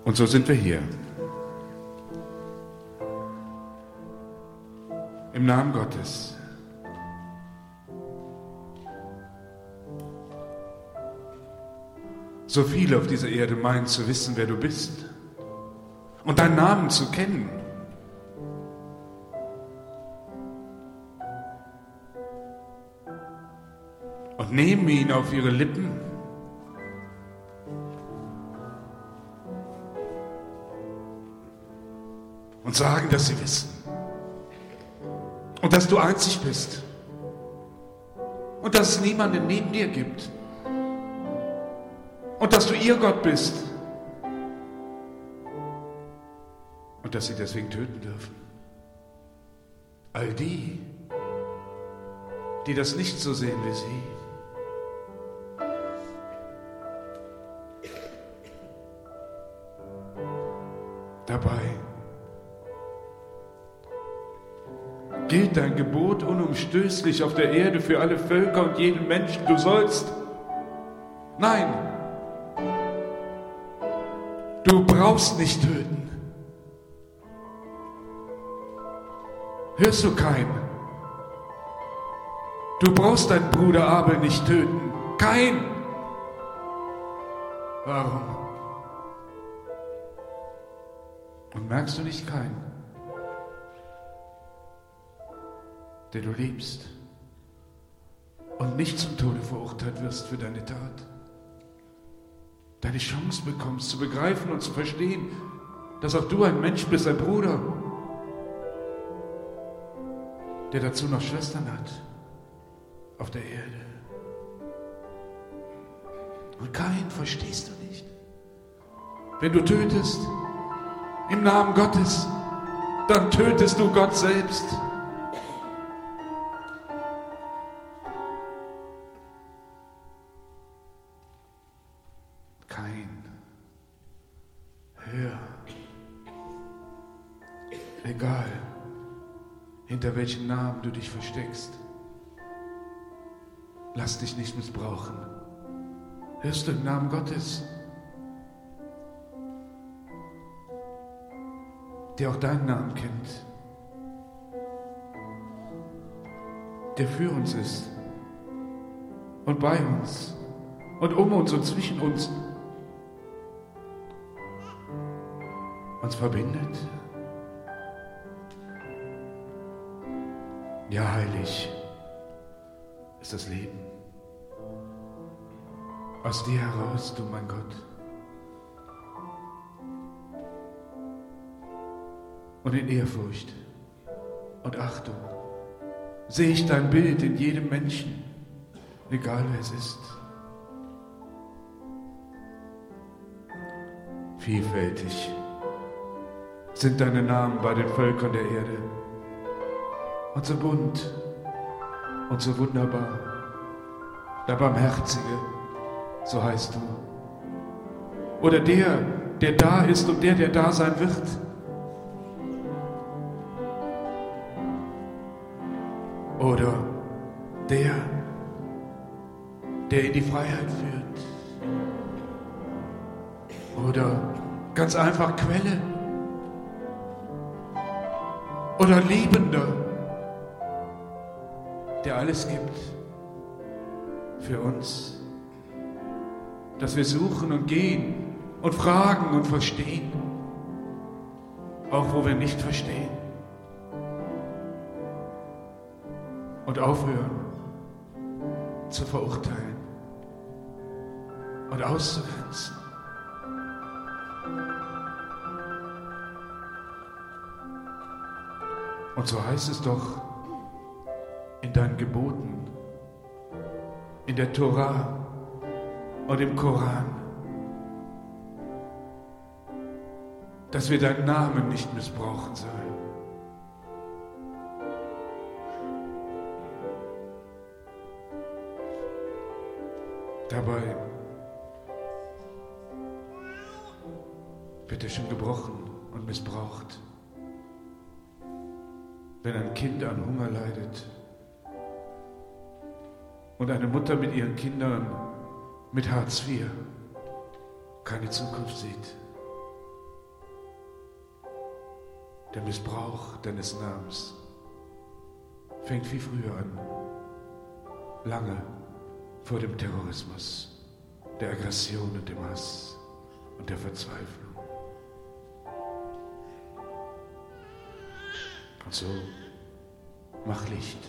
Und so sind wir hier. Im Namen Gottes. So viele auf dieser Erde meinen zu wissen, wer du bist und deinen Namen zu kennen. Und nehmen ihn auf ihre Lippen und sagen, dass sie wissen und dass du einzig bist und dass es niemanden neben dir gibt. Und dass du ihr Gott bist. Und dass sie deswegen töten dürfen. All die, die das nicht so sehen wie sie. Dabei gilt dein Gebot unumstößlich auf der Erde für alle Völker und jeden Menschen. Du sollst. Nein. Du brauchst nicht töten. Hörst du keinen? Du brauchst deinen Bruder Abel nicht töten. Kein. Warum? Und merkst du nicht keinen, der du liebst und nicht zum Tode verurteilt wirst für deine Tat? Deine Chance bekommst, zu begreifen und zu verstehen, dass auch du ein Mensch bist, ein Bruder, der dazu noch Schwestern hat auf der Erde. Und keinen verstehst du nicht. Wenn du tötest im Namen Gottes, dann tötest du Gott selbst. Egal, hinter welchem Namen du dich versteckst, lass dich nicht missbrauchen. Hörst du im Namen Gottes, der auch deinen Namen kennt, der für uns ist und bei uns und um uns und zwischen uns verbindet? Ja, heilig ist das Leben. Aus dir heraus, du mein Gott. Und in Ehrfurcht und Achtung sehe ich dein Bild in jedem Menschen, egal wer es ist. Vielfältig sind deine Namen bei den Völkern der Erde. Und so bunt und so wunderbar. Der Barmherzige, so heißt du. Oder der da ist und der da sein wird. Oder der in die Freiheit führt. Oder ganz einfach Quelle. Oder Liebender, der alles gibt für uns, dass wir suchen und gehen und fragen und verstehen, auch wo wir nicht verstehen, und aufhören zu verurteilen und auszugrenzen. Und so heißt es doch in deinen Geboten, in der Tora und im Koran, dass wir deinen Namen nicht missbrauchen sollen. Dabei wird er schon gebrochen und missbraucht. Wenn ein Kind an Hunger leidet und eine Mutter mit ihren Kindern mit Hartz IV keine Zukunft sieht. Der Missbrauch deines Namens fängt wie früher an, lange vor dem Terrorismus, der Aggression und dem Hass und der Verzweiflung. Und so mach Licht,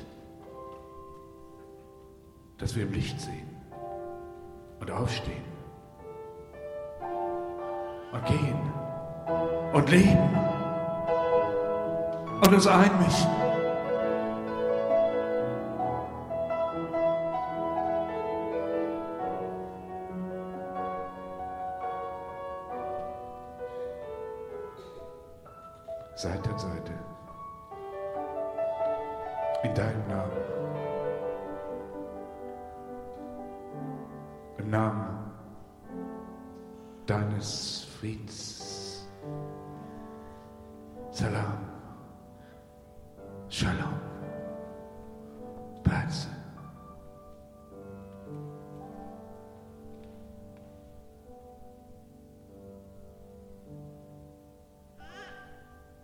dass wir im Licht sehen und aufstehen und gehen und leben und uns einmischen. Seite an Seite. In deinem Namen. Im Namen deines Friedens. Salam. Shalom.